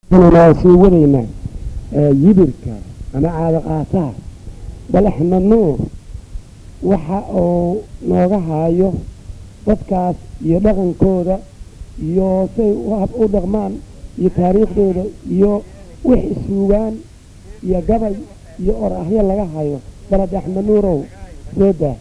أنا سوينا يبرك أنا على قاطع بل إحنا نور وحقه نورها يو dadkaas iyo dhaqankooda iyo say wax u dhaqmaan iyo taariikhdooda iyo wix isugaan iyo gabay iyo oraahyo laga hayo balad Axmed Nuurow sooda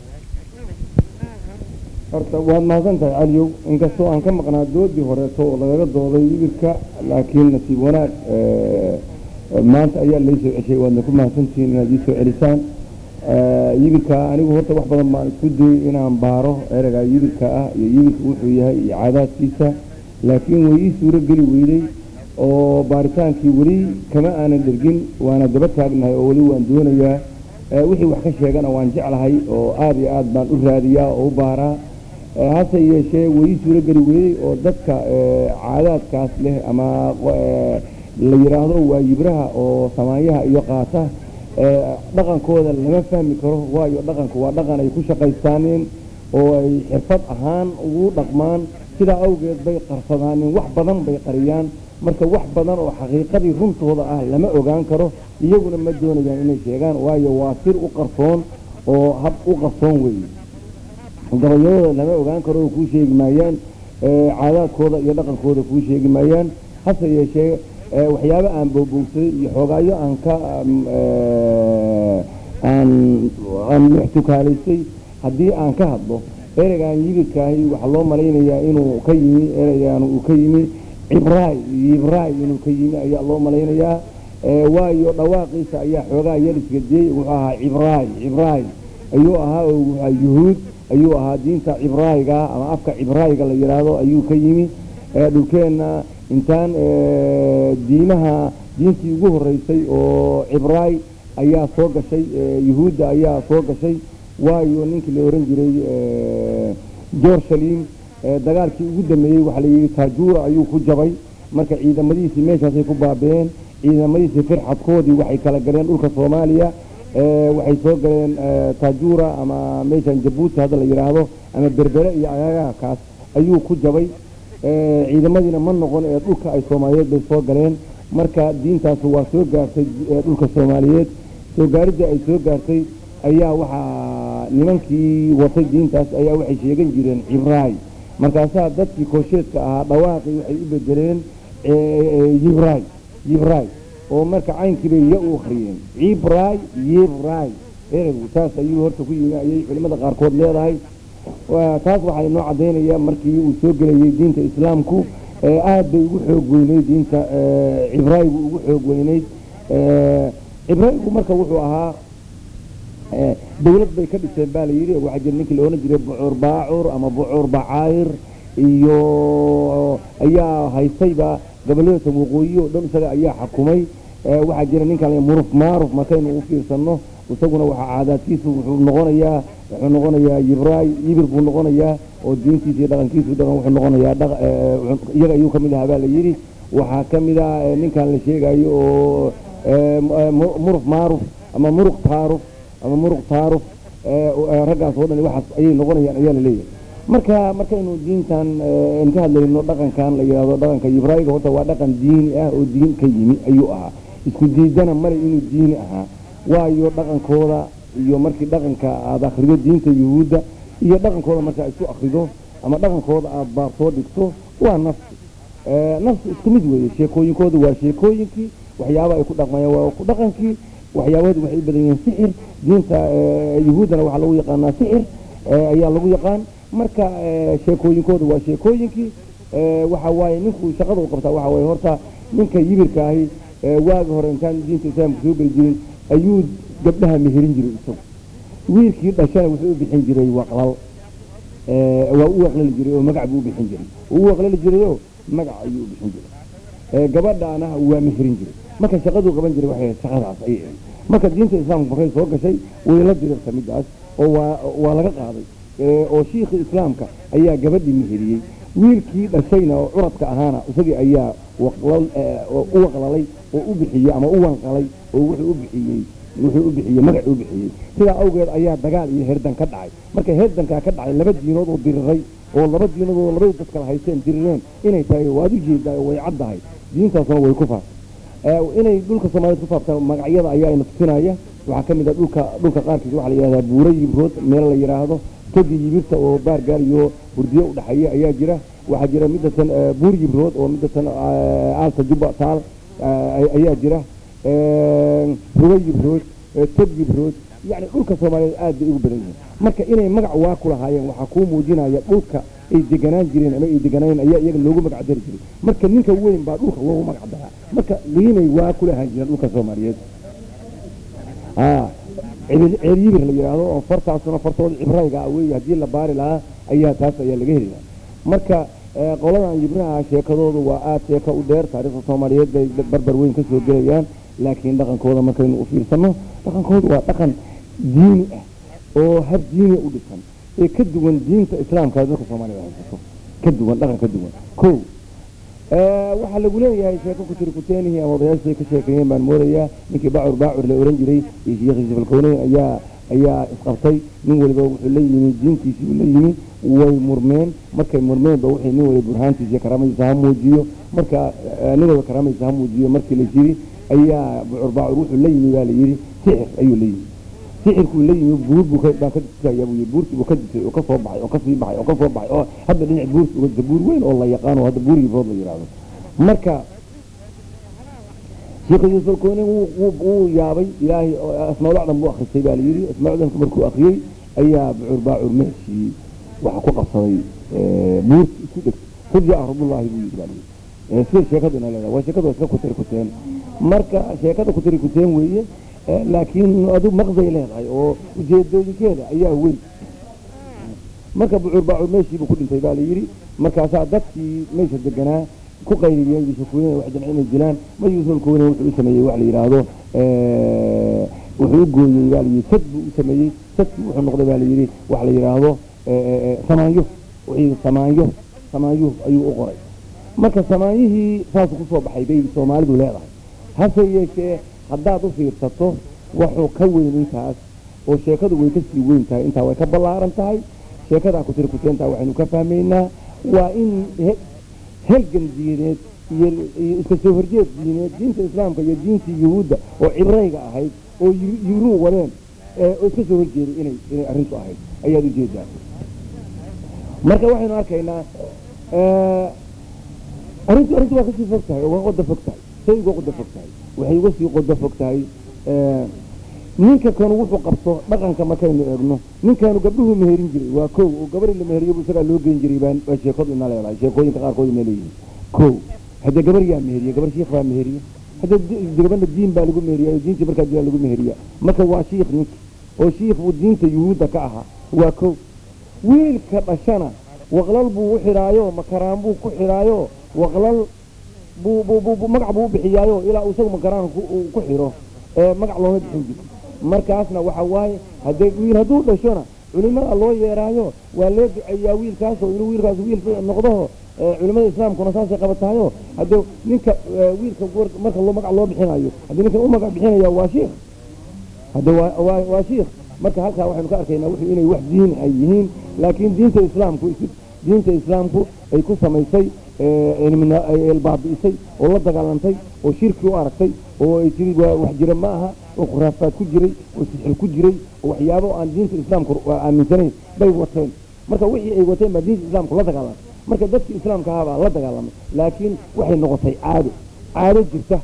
horta waad mahadsantahay caliyow inkastoo aan ka maqnaa doodii horeeto oo lagaga dooday yibirka laakiin nasiib wanaag maanta ayaa laysoo ceshay waadna ku mahadsantihiin inaad ii soo celisaan yibirka anigu horta wax badan baan isku dayay inaan baaro ereyga yibirka ah iyo yibirka wuxuu yahay iyo caadaadkiisa laakiin way ii suuro geli weyday oo baaritaankii weli kama aanan dhergin waana daba taagnahay oo weli waan doonayaa wixii wax ka sheegana waan jeclahay oo aad iyo aad baan u raadiyaa oo u baaraa hase yeeshee way ii suuro geli weyday oo dadka caadaadkaas leh ama la yiraahdo waa yibraha oo samaanyaha iyo qaata dhaqankooda lama fahmi karo waayo dhaqanku waa dhaqan ay ku shaqaystaaneen oo ay xirfad ahaan ugu dhaqmaan sidaa awgeed bay qarsadaaneen wax badan bay qariyaan marka wax badan oo xaqiiqadii runtooda ah lama ogaan karo iyaguna ma doonayaan inay sheegaan waayo waa sir u qarsoon oo hab u qarsoon weeye gabayadooda lama ogaan karo oo kuu sheegi maayaan caadaadkooda iyo dhaqankooda kuu sheegi maayaan hase yeeshee waxyaabo aan boobowsaday iyo xoogaayo aan muxtukaalaysay haddii aan ka hadlo ereygan yibirkaahi waxaa loo malaynayaa inuu ka yimi ereygan uu ka yimi yibraay inuu ka yimi ayaa loo malaynayaa waayo dhawaaqiisa ayaa xoogaa yar isgadiyey wuxuu ahaa cibraay ayuu ahaa oo yuhuud ayuu ahaa diinta cibraayiga ama afka cibraayiga la yidhaahdo ayuu ka yimi dhulkeenna intaan diintii ugu horeysay oo cibraay ayaa soo gashay yuhuudda ayaa soo gashay waayo ninkii la oran jiray Jerusalem dagaalkii ugu dambeeyay waxa la yiri Tajuura ayuu ku jabay marka ciidamadiisii meeshaasay ku baabeen ciidamadiisii firxadkoodii waxay kala galeen dhulka Soomaaliya waxay soo galeen Tajuura ama meeshan Jabuuti hadda la yiraahdo ama Berbera iyo ayagaas ayuu ku jabay ciidamadiina ma noqon ee dhulka ay Soomaaliyeed bay soo galeen marka diintaas waa soo gaartay dhulka Soomaaliyeed soo gaaridda ay soo gaartay ayaa waxa nimankii watay diintaas ayaa waxay sheegan jireen cibraay markaasaa dadkii koosheedka ahaa dhawaaqii waxay u bedeleen yibraay oo marka caynkii bay ya u akhriyeen yibraay ereygu taas ayuu horta ku yimi ayay culimada qaarkood leedahay taas waxay noo cadeynayaa markii uu soo gelayay diinta islaamku aad bay ugu xoog weynayd diinta cibraaygu ugu xoog weynayd cibraaygu marka wuxuu ahaa dawlad bay ka dhiseen baa la yiri waxa jir ninkii la oran jiray bucur baacur ama bucur bacaayir iyo ayaa haysayba gobolada waqooyi oo dhan isaga ayaa xukumay waxa jira ninkan muruf maaruf markaynu u fiirsano isaguna waxa caadaadkiisu wuxuu noqonayaa yibir buu noqonayaa oo diintiisa iyo dhaqankiisu wuxuu noqonayaa iyaga ayuu kamid ahaa baa la yiri waxa kamid ah ninkan la sheegayo oo muruf maaruf ama muruq taaruf raggaas oo dhan waxaas ayay noqonayaan ayaa la leeyahay markaynu diintan ka hadlayno dhaqankan la yiraahdo dhaqanka yibraayiga horta waa dhaqan diini ah oo diin ka yimi ayuu ahaa isku diidana male inuu diini ahaa waayo dhaqankooda iyo markii dhaqanka aad akhrido diinta yuhuudda iyo dhaqankooda marka isku akhrido ama dhaqankooda aad baar soo dhigto waa nafsi isku mid weeye sheekooyinkooda waa sheekooyinkii waxyaabo ay ku dhaqmayaan waa ku dhaqankii waxyaabadu waxay badan yihiin sixir diinta yuhuudana waxa lagu yaqaanaa sixir ayaa lagu yaqaan marka sheekooyinkooda waa sheekooyinkii waxa waaye ninku shaqada uu qabtaa waxa waaye horta ninka yibirka ahi waagi hore intaan diinta islaamka soo geli jirin ayuu gabdhaha meherin jiray isagu wiilkii dhashana wuxuu u bixin jiray waqlal waa u waqlali jiray oo magac buu u bixin jiray uu waqlali jirayoo magac ayuu u bixin jiray gabadhaana waa meherin jiray marka shaqadu qaban jiray waxay shaqadaas ay marka diinta islaamka markay soo gashay way la dirta midaas oo waa laga qaaday oo sheekh islaamka ayaa gabadhii meheriyay wiilkii dhashayna oo curadka ahaana isagii ayaa u waqlalay oo u bixiyay ama u wanqalay oo wuxuu u bixiyay magac u bixiyay sida awgeed ayaa dagaal iyo herdan ka dhacay marka herdanka ka dhacay laba diinood oo diriray oo laba diinood oo laba dad kala haysteen dirireen inay tahay waad u jeedaa way caddahay diintaasna way ku faafay inay dhulka Soomaaliyeed ku faaftaan magacyada ayaa ina tusinaya waxa kamid ah dhulka qaarkiisa waxa la yiraahdaa buuray yibrood meel la yiraahdo togi yibirta oo baargaal iyo burdiyo u dhaxaya ayaa jira waxa jira midatan buur yibrood oo midatan aalta jubba taal ayaa jira buuray yibrood togi yibrood يعني dhulka Soomaaliyeed aad bay ugu badan yihiin marka inay magac waa ku lahaayeen waxa ku muujinaya dhulka ay deganaan jireen ama ay deganaan ayaa iyaga loogu magac dari jiray marka ninka weyn baa dhulka loogu magac daraa marka liinay waa ku lahaan jireen dhulka Soomaaliyeed ciriir la yiraahdo oo fartaasuna fartood ibrayga weey hadii la baari lahaa ayaa taas ayaa laga helaa marka qoladan ibraha sheekadoodu waa aad sheeka u dheer taariikhda Soomaaliyeed bay barbar weyn ka soo gelayaan laakiin dhaqankooda markaynu u fiirsano dhaqankoodu waa dhaqan diini ah oo hab diini u dhisan ee ka duwan diinta islaamka dadka Soomaaliyeed haysto ka duwan dhaqan ka duwan ko waxa lagu leeyahay sheeko ku jiri ku teenihii ama odayaashay ka sheekeeyeen baan mooraya ninkii baacur la oran jiray sheekhiisa falkoonay ayaa isqabtay nin waliba wuxuu leeyahay diintiisa uu leeyahay way murmeen markay murmeen ba waxay nin waliba burhaantiisa karamaysa muujiyo marka aniga karamaysa muujiyo markii la jiri ayaa baacur wuxuu leeyahay baa la yiri sixir ayuu leeyahay sixirku leeyahay buurbu ka dadkaya buurti uu ka disay oo ka soo baxay oo ka sii baxay oo ka soo baxay oo hadda dhinac buurti uga buur weyn oo la yaqaan oo hadda buurigi foodo yiraahdo marka sheekhiisa falkoonay uu yaabay ilaahay asmaa'ullaah buu akhrisay baa la yiri asmaa'ullaah markuu akhriyay ayaa baacur meeshii waxa ku qabsaday buurti isku dhig khudja rabbullaahi buu yiri sir sheekaduna leedahay waa sheekadu iska ku tirkuteen marka sheekada ku tirkuteen weeye laakiin adu maqday leedahay oo ujeedooyinkeeda ayaa weyn marka baacur meeshii buu ku dhintay baa la yiri markaas dadkii meesha deganaa ku qayriyay bishukuuna wax inay dilaan ma yuusul koona wuxuu sameeyay wax la yiraahdo wuxuu gooyay baa la yiri sad buu sameeyay sadkii wuxuu noqday baa la yiri wax la yiraahdo samaanyo ayuu u qoray marka samaayihii saas ku soo baxay bay Soomaalidu leedahay hase yeeshee haddaad u fiirsato wuxuu ka weyn intaas oo sheekadu way ka sii weyn tahay inta way ka ballaaran tahay sheekada ku tirkuteenta waxaynu ka fahmeynaa waa in halgan diineed iyo iska soo horjeed diineed diinta islaamka iyo diinta yuhuudda oo cibrayga ahayd oo yuru waleen oo iska soo horjeeday inay arrintu ahayd ayaad u jeedaa marka waxaynu arkaynaa arrintu waa ka sii fog tahay oo waa qodob fog tahay saygu qodob fog tahay waxay uga sii qodob fog tahay ninka kan wuxuu qabto dhaqanka markaynu eegno ninkaanu gabdhuhu meherin jiray waa koow oo gabar la meheriyo isaga loo geyn jiray baan sheekadu ina leedahay sheekooyinka qaarkood ma leeyihiin koow hadda gabar yaa meheriyo gabar sheekh baa meheriyo hadda gabadha diin baa lagu meheriyo diinta markaa jira lagu meheriyo marka waa sheekh ninki oo sheekh uu diinta yuhuudda ka aha waa koow wiilka dhashana waqlal buu u xiraayo makaraan buu ku xiraayo waqlal buu magac buu bixiyaayo ilaa uu isagu makaraan ku xiro magac looma bixin jirin markaasna waxa waaye haday wiil haduu dhashona culimada loo yeeraayo waa loo duceeyaa wiilkaas oo inuu wiilkaas wiil noqdo culimada islaamkuna saas ay qabataayo haduu ninka wiilka marka loo magac loo bixinayo hadii ninka uu magac bixinayo waa sheekh hada waa sheekh marka halka waxaynu ka arkaynaa wixii inay wax diin ay yihiin laakiin diinta islaamku ay ku samaysay البابيسي والله دغالنتي oo shirki u aragtay oo ay tiri wax jira ma aha oo khuraafaad ku jiray oo sixir ku jiray oo waxyaabo aan diinta islaamku aaminsanayn bay wateen marka wixii ay wateen ba diinta islaamku la dagaalamay marka dadka islaamka ah la dagaalamay laakiin waxay noqotay caado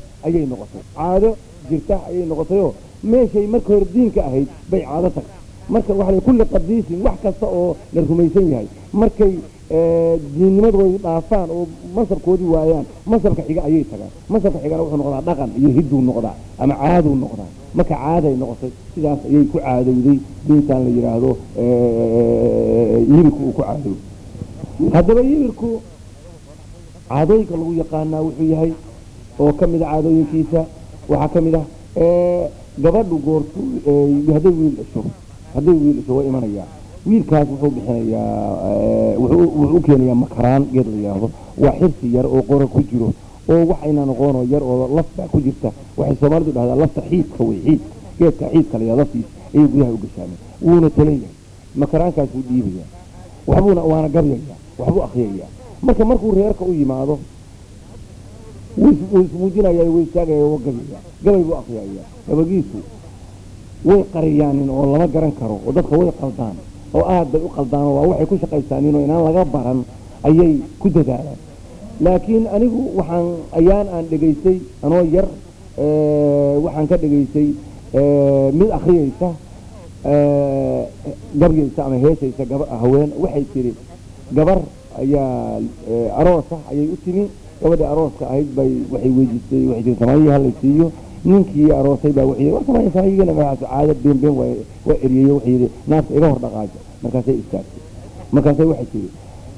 jirta ayay noqotay oo meeshay marka hor diinka ahayd bay caado tag marka waxa kulli qadiisin wax kasta oo la rumaysan yahay markay diinimadooda dhaafaan oo masarkoodii waayaan masarka xiga ayay tagaan masarka xigana wuxuu noqdaa dhaqan iyo hiddu noqdaa ama caado noqdaa marka caado ay noqotay sidaas ayay ku caadowday diintan la yiraahdo yirku ku caadowday hadaba yirku caadooyinka lagu yaqaanaa wuxuu yahay oo kamid ah caadooyinkiisa waxa kamid ah gabadhu goortu haday wiil isho way imanayaan wiilkaas wuxuu bixinayaa wuxuu keenayaa makaraan geed la yiraahdo waa xirsi yar oo qora ku jiro oo wax ayna noqono yar oo lafta ku jirta waxay Soomaalidu dhahdaan lafta xiidka way geedka xiidka la yiraahdo ay gudaha u gashaanay wuuna talaya makaraankaas uu dhiibaya waxbuuna waana gabyaya waxbu akhriyaya markuu reerka u yimaado ويسموجنا يا ويساق يا وقبيا قبل بأخيا قبقيسو ويقريان والله ما قرن كرو ودك هو قلدان أو قلدان ووحي كل شقيسانين وإن الله غبرن أيي كده لكن أنا وحن أيان أن دقيسي أنا ير وحن كدقيسي من أخيسه قبل يسمع هيك يسقى هوين وحي يصير قبر يا أروسة أي أتني قبل أروسة هيك بي وحي ويجي وحي ثمانية هلا يصير نينكي أروسة بي وحي وثمانية ثمانية أنا عادة بين وإريه وحي ناس إجاه دقاجة مكاسي إستاذ مكاسي وحي يصير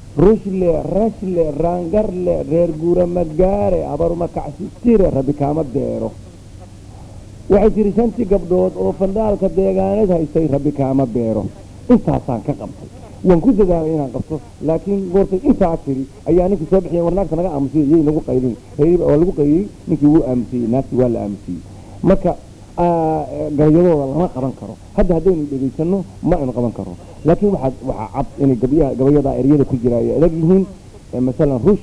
رشل رانجرل غير جورا مجاري عبارة ما كعسير ربي كامل ديره waxay jiri shantii gabdhood oo fandaalka deegaaneed haystay rabbi kaama beero intaasaan ka qabtay waan ku dadaalay inaan qabto laakiin goortay intaa tiri ayaa ninkii soo bixiyay warnaagta naga aamusiyay iyay nagu qaylin oo lagu qayliyay ninkii wuu aamusiyay naagti waa la aamusiyay marka gabayadooda lama qaban karo hadda haddaynu dhegaysano ma aynu qaban karo laakiin waxaa cad inay gabayada eryada ku jira ay adag yihiin masalan rush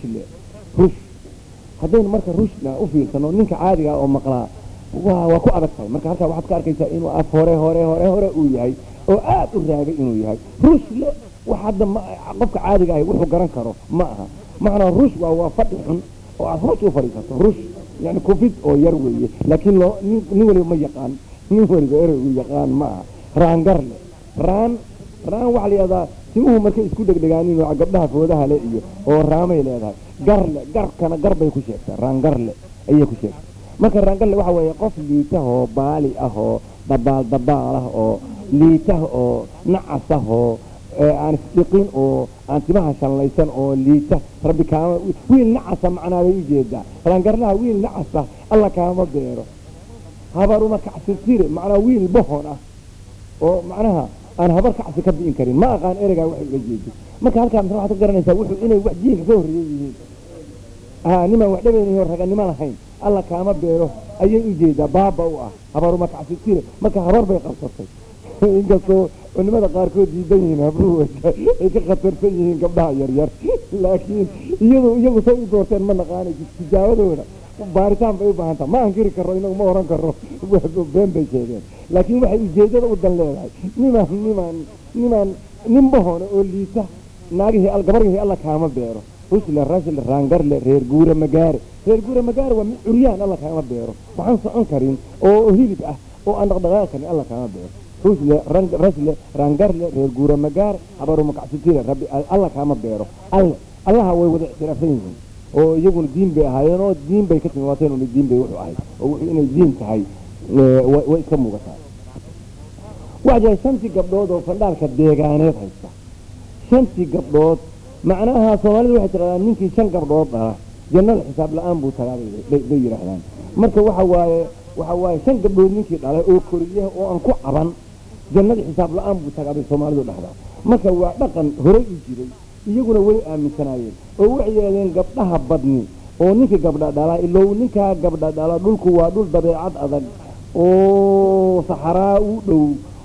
haddaynu marka rushna u fiirsano ninka caadiga oo maqlaa waa ku adag tahay marka halka waxaad ka arkaysaa inuu af hore uu yahay oo aad u raagay inuu yahay rush waxa qofka caadiga ah wuxuu garan karo ma aha macna rush waa fadhi xun oo aad hoos u fariisato rush yani covid oo yar weeye laakiin nin waliba ma yaqaan nin waliba uu yaqaan ma aha raangarle raan waxa la yiraahdaa timuhu markay isku dhegdhegaaniin oo gabdhaha foodaha le iyo oo raamay leedahay garkana garbay ku sheegtaa raangarle ayay ku sheegtaa marka raangarle waxa weeye qof liita oo baali ah oo dabaal ah oo liita oo nacas ah oo aan istiqin oo aan timaha shallaysan oo liita rabbi kaama wiil nacasa macnaa way u jeedaa raangarlaha wiil nacasa alla kaama beero habaruma kacsirtire macnaa wiil bohon ah oo macnaha aan habar kacsi ka bi'in karin ma aqaan ereygaa wax uga jeedo marka halkaan waxaad ka garanaysaa wuxuu inay wax jiilka ka horreeyay yihiin niman wax dhabeynay oo raganimo lahayn alla kaama beero ayay u jeedaa baaba u ah habaruma kacsirtire marka habar bay qabsatay inkastoo culimada qaarkood diidan yihiin habruhu ay ka khatarsan yihiin gabdhaha yaryar laakiin iyagu say u doorteen ma naqaanayso tijaabadooda baaritaan bay u baahan taha ma ankiri karo inagu ma oran karo been bay sheegeen laakiin waxay ujeedada u dan leedahay nin bahone oo liita gabargihii alla kaama beero rusle rashil raangarle reer guura magaare waa mid curyaan alla kaama beero waxaan socon karin oo hilib ah oo aan dhaqdhaqaaqi karin alla kaama beero rashle raangarle reer guura magaare habaruma kacsitire rabbi alla kaama beero allaha way wada ictiraafsan yihiin oo iyaguna diin bay ahaayeen oo diin bay ka timaateen oo diin bay wuxuu ahayd oo wuxuu inay diin tahay way iska muuqataa waxay shantii gabdhood oo fandaalka deegaaneed haysta shantii gabdhood macnaha Soomaalidu waxay tiraahdaa ninkii shan gabdhood ah jannada xisaab la'aan buu tagaabay bay yiraahdaan marka waxa waaye shan gabdhood ninkii dhalay oo koriyay oo aan ku caban jannada xisaab la'aan buu tagaabay Soomaalidu dhaxdaa marka waa dhaqan hore u jiray iyaguna way aaminsanaayeen oo waxay yeeleen gabdhaha badni oo ninkii gabdha dhalay ilaa ninka gabdha dhalay dhulku waa dhul dabeecad adag oo saxaraa u dhow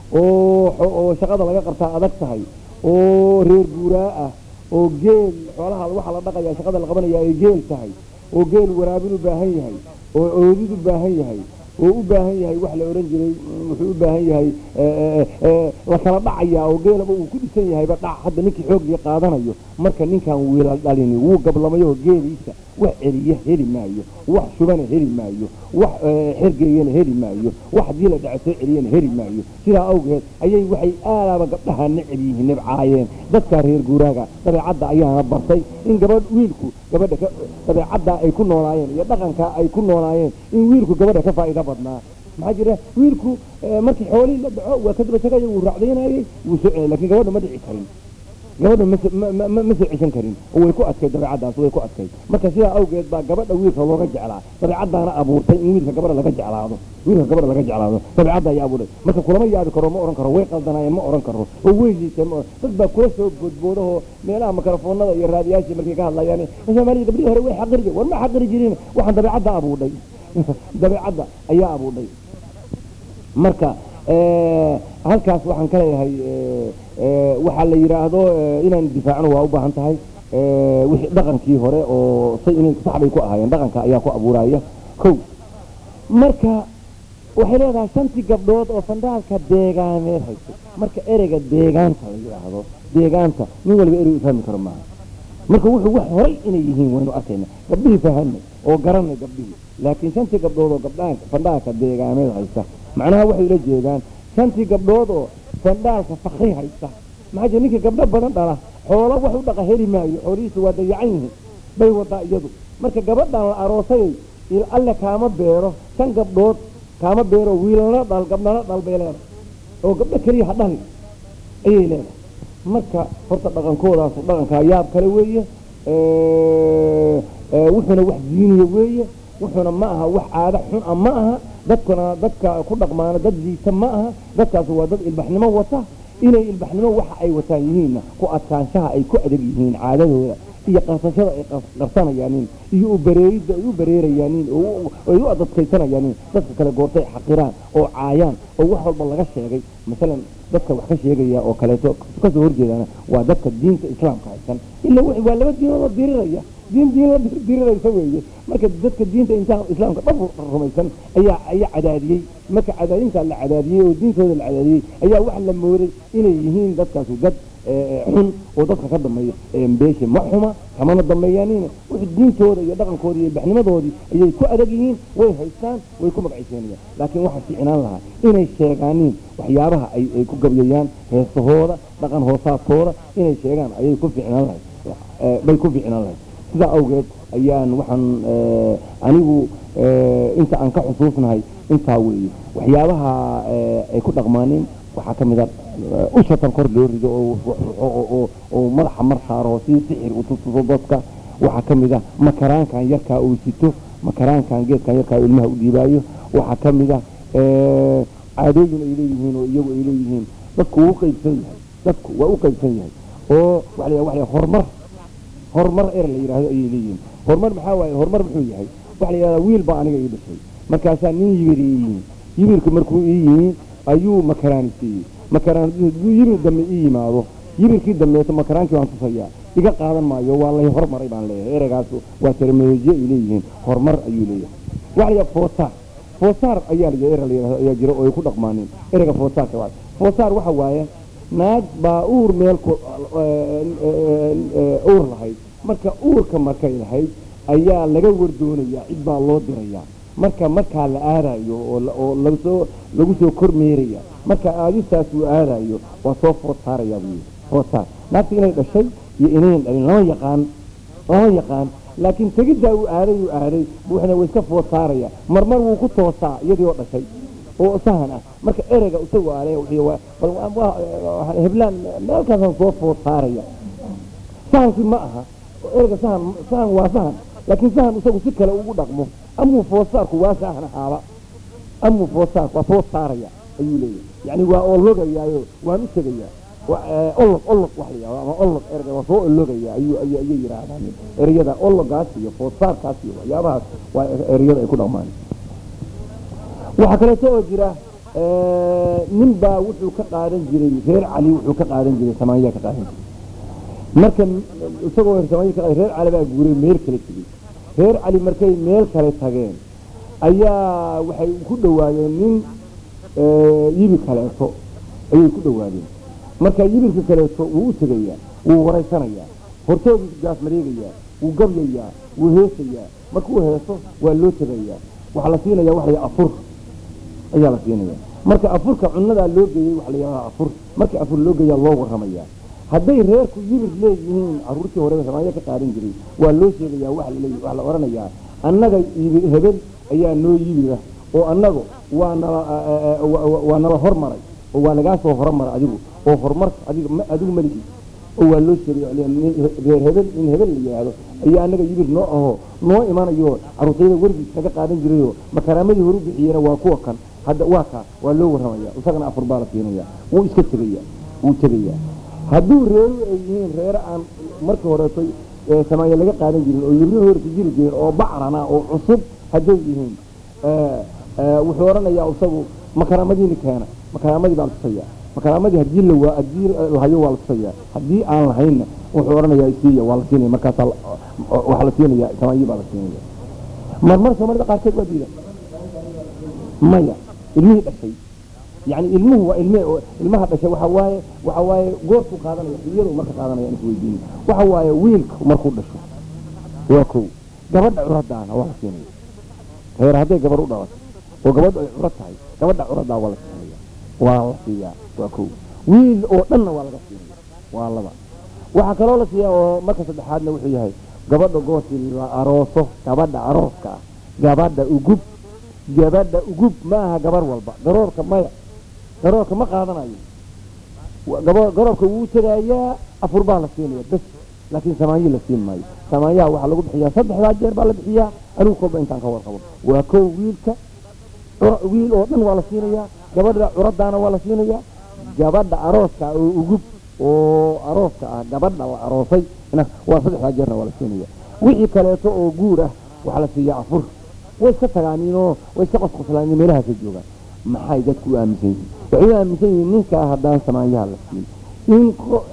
oo shaqada laga qabtaa adag tahay oo reer guuraa ah oo geel xoolaha waxa la dhaqayaa shaqada la qabanayaa ay geel tahay oo geel waraabin u baahan yahay oo oodid u baahan yahay oo u baahan yahay wax la oran jiray wuxuu u baahan yahay la kala dhacaya oo geelaba uu ku dhisan yahay ba dhac hadda ninkii xoog iyo qaadanayo marka ninkan wiilal dhalini wuu gablamayo geeliisa wax celiya heli maayo wax shubana heli maayo wax xirgeeyana heli maayo wax diila dhacay celiyana heli maayo sida awgeed ayay waxay aalaaba gabdhaha necab yihiin nabcaayeen dadka reer guuraaga dabeecadda ayaana bartay in wiilku gabadha dabeecadda ay ku noolaayeen iyo dhaqanka ay ku noolaayeen in wiilku gabadha ka faa'iido badnaa maxaa jira wiilku markii xoolihii la dhaco waa ka daba tagay uu raacdaynayay wuu soo laakiin gabadha ma dhici karin gabadha ma soo cishan karin oo way ku adkay dabeecaddaas way ku adkay marka sidaa awgeed baa gabadha wiilka looga jeclaa dabeecaddaana abuurtay in wiilka gabadha laga jeclaado dabeecadda ayaa abuuray marka kulama yaabi karo ma oran karo way qaldanaayeen ma oran karo oo way liiteen dad baa kula soo boodboodahoo meelaha mikrofoonada iyo raadiyaashii markay ka hadlayaan Soomaaliya gabdhihii hore way xaqiri jireen war ma xaqiri jirin waxaan dabeecadda abuuray dabeecadda ayaa abuuray marka halkaas waxaan ka leeyahay waxa la yiraahdo inaan difaacno waa u baahan tahay wixii dhaqankii hore oo say inay sax bay ku ahaayeen dhaqanka ayaa ku abuuraya kow marka waxay leedahay shantii gabdhood oo fandaalka deegaameed hayso marka ereyga deegaanta la yidhaahdo deegaanta nin waliba erey u fahmi karo maaha marka wuxuu wax horay inay yihiin waynu arkayna gabdhihii fahanay oo garanay gabdhihii laakiin shantii gabdhood oo fandaalka deegaameed haysa macnaha waxay la jeedaan shantii gabdhood oo fandaalka fakri haysa maxaa jira ninkii gabdho badan dhala xoolo wax u dhaqa heli maayo xoolihiisu waa dayacan yihiin bay wadaa iyadu marka gabadhan la aroosayay alle kaama beero shan gabdhood kaama beero wiilana dhal gabdhana dhal bay leedahay oo gabdho keliya ha dhali ayay leedahay marka horta dhaqankoodaas dhaqankaa yaab kale weeye wuxuuna wax diiniya weeye wuxuuna ma aha wax caado xun ah ma aha dadkuna dadka ku dhaqmaana dad liita ma aha dadkaas waa dad ilbaxnimo wata inay ilbaxnimo waxa ay wataan yihiinna ku adkaanshaha ay ku adag yihiin caadadooda iyo qarsashada ay qarsanayaanin iyo u bareeridda ay u bareerayaanin oo ay u adadkaysanayaanin dadka kale goortay xaqiraan oo caayaan oo wax walba laga sheegay masalan dadka wax ka sheegaya oo kaleeto kasoo horjeedana waa dadka diinta islaamka haysan ilaa waa laba diinood oo diriraya diin la diriraysa weeye marka dadka diinta intaan islaamka dhab rumaysan ayaa cadaadiyey marka cadaadinta la cadaadiyey oo diintooda la cadaadiyey ayaa wax la mooday inay yihiin dadkaasi dad xun oo dadka ka dambeeya beesha ma xuma kamana dambeeyaaniin wixii diintooda iyo dhaqankooda iyo baxnimadoodii ayay ku adag yihiin way haystaan way ku magacaysanayaan laakiin waxaa fiicnaan lahaa inay sheegaaniin waxyaabaha ay ku gabyayaan heesahooda dhaqan hoosaadkooda inay sheegaan ayay ku fiicnaan lahay bay ku fiicnaan lahay sidaa awgeed ayaan waxaan anigu inta aan ka xusuusnahay intaa weeye waxyaabaha ay ku dhaqmaaneen waxaa ka mid a ushatan kor loo rido oo madaxa mar saaro si sixir u tuso dadka waxaa ka mid a makaraankan yarkaa uu sito makaraankan geedkan yarkaa ilmaha u dhiibaayo waxaa ka mid a caadooyin ay leeyihiin oo iyagu ay leeyihiin dadku wuu qaybsan yahay dadku waa u qaybsan yahay oo waxa horumar la yiraahdo ayay leeyihiin horumar maxaa waaye horumar muxuu yahay waxa la yiraahdaa wiil baa aniga ii dhashay markaasaa nin yibirka markuu ii yimi ayuu makaraanisiiyey yibir dambe ii yimaado yibirkii dambeeto makaraankii waan tusayaa iga qaadan maayo waa lay hormaray baan leeyahay ereygaas waa terminolojiya ay leeyihiin horumar ayuu leeyahay waxa la foosaar ayaa ayaa jira oo ay ku dhaqmaaneen ereyga foosaarka waa foosaar waxa waaye naag baa uur meel uur lahayd marka uurka markay lahayd ayaa laga wardoonayaa cid baa loo dirayaa markaa la aadayo oo lagu soo kormeeraya marka aadistaas uu aadayo waa soo foosaaraya buu foosaar naagta inay dhashay iyo inayn dhalin lama yaqaan laakiin tegiddaa uu aaday buuxna way iska foosaaraya marmar wuu ku toosaa iyadii oo dhashay oo sahan ah marka ereyga isagoo aale heblaan meelkaasaan soo foosaaraya sahankii ma aha ereyga sahan waa sahan laakiin sahan isagu si kale ugu dhaqmo amuu foosaarku waa sahan ahaaba amuu foosaarku waa foosaaraya ayuu leeyahay yani waa ologayaayo waan u tegayaa olog wax la yidhahdo ama olog ereyga waa soo ologaya ayay yidhaahdaan ereyada ologaas iyo foosaarkaas iyo waxyaabahaas waa ereyada ay ku dhaqmaan waxaa kaleeto oo jira nin baa wuxuu ka qaadan jiray reer cali wuxuu ka qaadan jiray samaaniya ka qaadan jiray marka isagoo samaaniya ka reer cali baa guuray meel kale tegey reer cali markay meel kale tageen ayaa waxay ku dhawaadeen nin yibi kaleeto ayay ku dhawaadeen marka yibirka kaleeto wuu u tegayaa wuu waraysanayaa hortoodii gaas mareegayaa wuu gabyayaa wuu heesayaa markuu heeso waa loo tegayaa waxaa la siinayaa wax la afur ayaa la siinaya marka afurka cunnada loo geeyay wax la yiraahdo afur marka afur loo geeyaa loo waramayaa hadday reerku yibir leeyihiin aruurtii hore Soomaaliya ka qaadan jiray waa loo sheegayaa wax la oranayaa annaga hebel ayaa noo yibira oo annagu waa nala hormaray oo waa laga soo hormaray adigu oo hormar adigu maligi oo waa loo sheegayaa reer hebel in hebel la yiraahdo ayaa annaga yibir noo imanayo aruurtayda warbi kaga qaadan jiray makaraamadii hore bixiyana waa kuwa kan hadda waa loo waramayaa isagana afur baa la siinaya wuu iska tagayaa hadduu reeru ay yihiin reere aan markii horeetay Soomaaliya laga qaadan jirin oo yibri hore ku jiri jireen oo bacrana oo cusub hadday yihiin wuxuu oranayaa isagu makaraamadii keena makaraamadii baa tusaya makaraamadii hadii la hayo waa tusaya hadii aan lahayna وحورنا يا إسيا والسيني مركز وحلسيني يا كمان يبقى السيني مرمر سمر قاركت وديلا مايا المه بشيء يعني المه هو المه بشيء وحواي قرط قادنا يحير ومركز قادنا يعني كويدين وحواي ويلك ومركود دشو وكو قبل عرضنا والسيني غير هذا قبل عرضنا وقبل عرضتها قبل عرضنا والسيني والسيا وكو ويل أو لنا والسيني والله waxa kale oo la siiyaa oo marka saddexaadna wuxuu yahay gabadha gooti la arooso gabadha arooska gabadha ugub ma aha gabar walba garoorka ma qaadanayo garoorka wuu tagayaa afur baa la siinaya bas laakiin samaayi la siin maayo samaayaha waxa lagu bixiyaa saddexda jeer baa la bixiyaa anigu koob intaan ka warqabo waa koow wiil oo dhan waa la siinayaa gabadha curadaana waa la siinayaa gabadha arooska oo ugub oo arooska gabadha la aroosay waa saddexda jeerna waa la siinaya wixii kaleeto oo guur ah waxa la siiyaa afur way iska tagaaniinoo way iska qosqoslaaniin meelaha ka joogaan maxay dadku aaminsan yihiin waxay aaminsan yihiin ninka haddaan samaayaha la siin in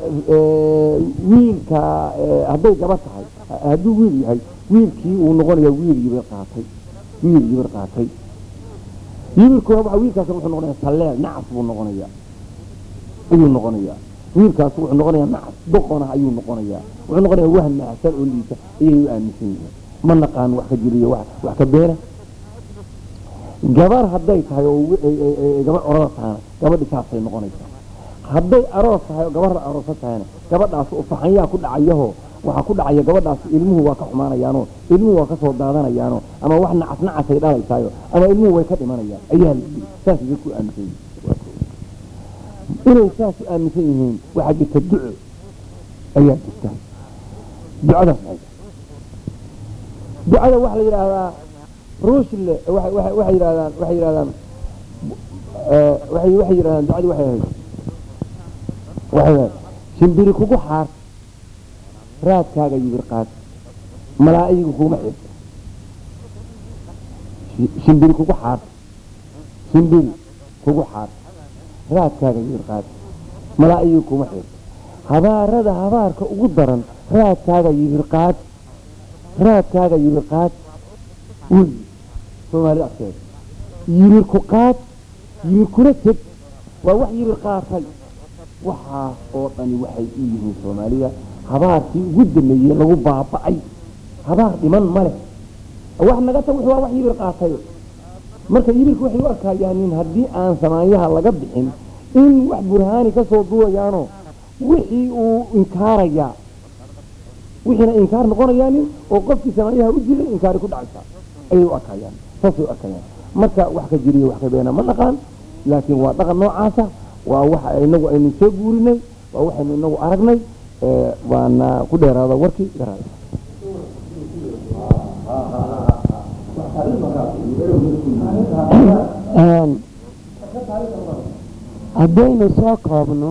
wiilka hadday gabadh tahay hadduu wiil yahay wiilkii uu noqonayaa wiil yibir qaatay yibirkuna waxa wiilkaas wuxuu noqonayaa saleel nacas buu noqonayaa wiilkaas wuxuu noqonayaa nacas doqona ayuu noqonayaa wuxuu noqonayaa wahn nacsan oo liita ayay aaminsan yihiin ma naqaan wax ka jiriyo wax ka beera gabar hadday tahay oo gabar orada tahay gabadhi saasay noqonaysaa hadday aroos tahay oo gabar aroos tahay gabadhaas oo faxanyaa ku dhacayaho waxa ku dhacaya gabadhaas ilmuhu waa ka xumaanayaano ilmuhu waa ka soo daadanayaano ama wax nacas ay dhalaysaayo ama ilmuhu way ka dhimanayaan ayaa saas ku aaminsan yihiin inay saas aaminsan yihiin waxa jirta duco ayaa jirta ducadaas ducada waxa la yiraahdaa ruushle waxay yiraahdaan ducadu waxay shimbiri kugu xaar raadkaaga yibir qaad malaa'igu kuma xid shimbiri kugu xaar raadkaaga yibir qaad malaa'igu kuma xid habaarka ugu daran raadkaaga yibir qaad wiil Soomaali afkeed yibir ku qaad yibir kula tag waa wax yibir qaatay waxa oo dhani waxay u yihiin Soomaaliya habaarkii ugu dambeeyay lagu baaba'ay habaar dhiman male wax naga tan wax yibir qaatay marka yibirku waxay u arkayaan in haddii aan samaayaha laga bixin in wax burhaani ka soo duwayaano wixii uu inkaaraya wixina inkaar noqonayaan oo qofkii samaayaha u jiray inkaari ku dhacaysa ay u arkayaan taasoo arkayaan marka wax ka jiriyo wax ka beena ma naqaan laakiin waa dhaqan noocaasa waa waxa inagu aynu soo guurinay waa waxaynu inagu aragnay waana ku dheeraada warkii garaa haddaynu soo koobno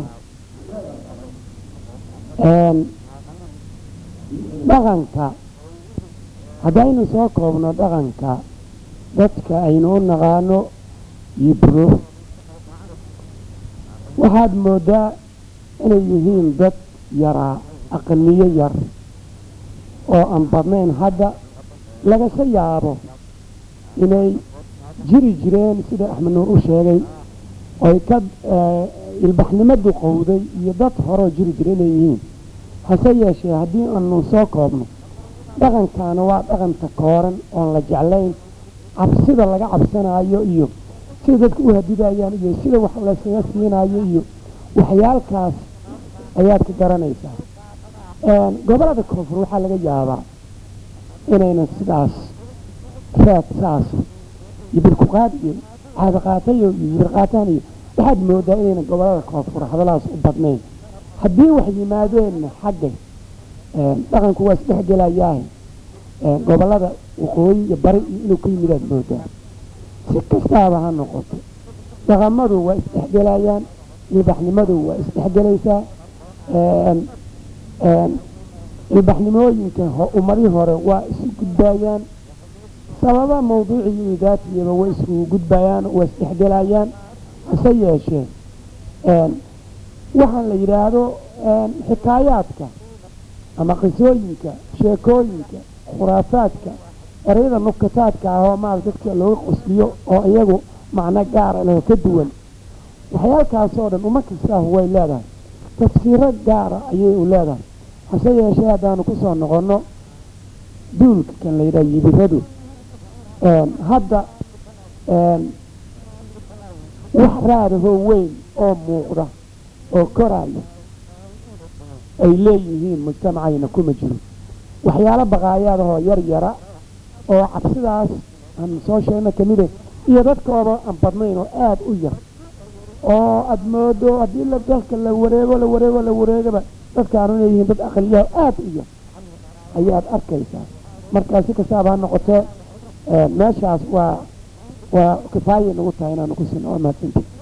dhaqanka dadka aynu u naqaano yibro waxaad moodaa inay yihiin dad yaraa aqniyo yar oo aan badnayn hadda laga yaabo inay jiri jireen sida Axmed Nuur u sheegay oo ka ilbaxnimadu qowday iyo dad hore jiri jireen yihiin hase yeeshee haddii aanu soo koobno dhaqankaana waa dhaqan takooran oo la jeclayn cabsida laga cabsanayo iyo sida dadku u hadidayaan iyo sida wax la iskaga siinayo iyo waxyaalkaas ayaad ka garanaysaa gobolada koonfur waxaa laga yaabaa inayna sidaas saas yibir ku qaad iyo caada qaatayo yibir qaataan iyo waxaad moodaa inayna gobolada koonfur hadalaas u badnayn haddii wax yimaadeen xagga dhaqanku waa isdhexgelayaa gobolada waqooyi iyo bari inuu ka yimid moodaa si kastaaba ha noqoto dhaqamadu waa isdhexgelayaan ilbaxnimadu waa isdhexgelaysaa ilbaxnimooyinka ummadii hore waa isu gudbayaan sababa mawduuci iyo daatiyaba way isugu gudbayaan waa isdhexgelayaan hase yeeshee waxaan la yiraahdo xikaayaadka ama qisooyinka sheekooyinka khuraafaadka erayada nukataadka ah oo maaragta dadka looga qosliyo oo iyagu macno gaara leh ka duwan waxyaalkaasoo dhan uma kastaa way leedahay tafsiiro gaara ayay u leedahay hase yeeshee haddaanu ku soo noqonno duulka kan la yidhaha yibiradu hadda wax raadahoo weyn oo muuqda oo koraayo ay leeyihiin mujtamacayna kuma jiro waxyaalo baqaayaadahoo yar yara oo cabsidaas aan soo sheegna ka mide iyo dadkooda aan badnayn oo aada u yar oo aada moodo haddii la dalka la wareegaba dadkaanu inay yihiin dad aqliyaha aada u yar ayaad arkaysaa markaa si kastaaba ha noqotee meeshaas waa kifaaya nagu tahay inaanu ku sino oo mahadsanti